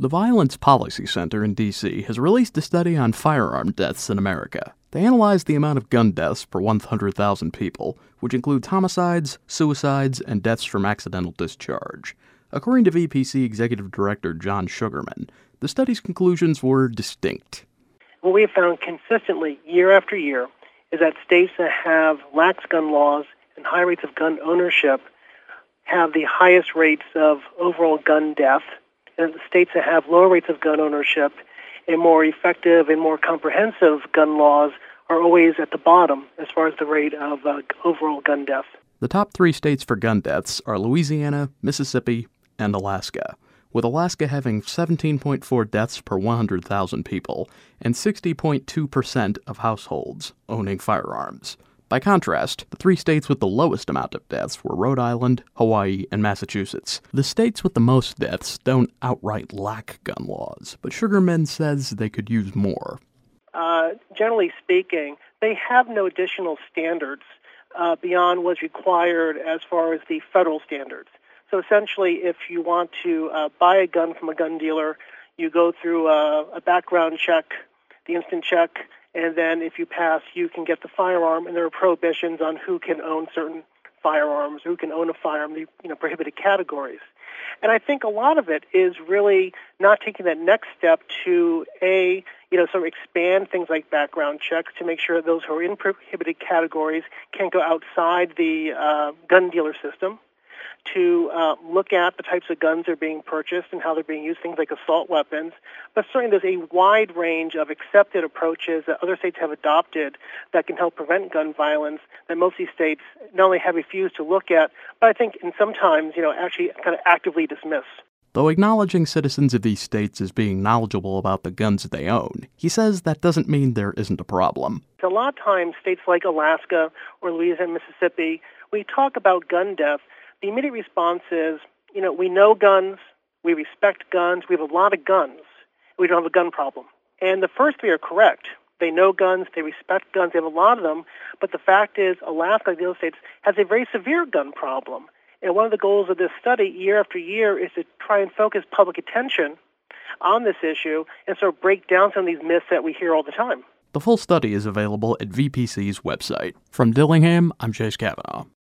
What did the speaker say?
The Violence Policy Center in D.C. has released a study on firearm deaths in America. They analyzed the amount of gun deaths per 100,000 people, which includes homicides, suicides, and deaths from accidental discharge. According to VPC Executive Director John Sugarman, the study's conclusions were distinct. What we have found consistently year after year is that states that have lax gun laws and high rates of gun ownership have the highest rates of overall gun death, and the states that have lower rates of gun ownership and more effective and more comprehensive gun laws are always at the bottom as far as the rate of overall gun death. The top 3 states for gun deaths are Louisiana, Mississippi, and Alaska, with Alaska having 17.4 deaths per 100,000 people and 60.2% of households owning firearms. By contrast, the 3 states with the lowest amount of deaths were Rhode Island, Hawaii, and Massachusetts. The states with the most deaths don't outright lack gun laws, but Sugarman says they could use more. Generally speaking, they have no additional standards beyond what's required as far as the federal standards. So essentially, if you want to buy a gun from a gun dealer, you go through a background check, the instant check, and then if you pass, you can get the firearm, and there are prohibitions on who can own certain firearms, who can own a firearm, the prohibited categories. And I think a lot of it is really not taking that next step to, sort of expand things like background checks to make sure those who are in prohibited categories can't go outside the gun dealer system, to look at the types of guns that are being purchased and how they're being used, things like assault weapons. But certainly there's a wide range of accepted approaches that other states have adopted that can help prevent gun violence that most of these states not only have refused to look at, but I think in sometimes, actually kind of actively dismiss. Though acknowledging citizens of these states as being knowledgeable about the guns they own, he says that doesn't mean there isn't a problem. A lot of times, states like Alaska or Louisiana and Mississippi, we talk about gun death. The immediate response is, we know guns, we respect guns, we have a lot of guns, we don't have a gun problem. And the first 3 are correct. They know guns, they respect guns, they have a lot of them, but the fact is Alaska, like the other states, has a very severe gun problem. And one of the goals of this study, year after year, is to try and focus public attention on this issue and sort of break down some of these myths that we hear all the time. The full study is available at VPC's website. From Dillingham, I'm Chase Kavanaugh.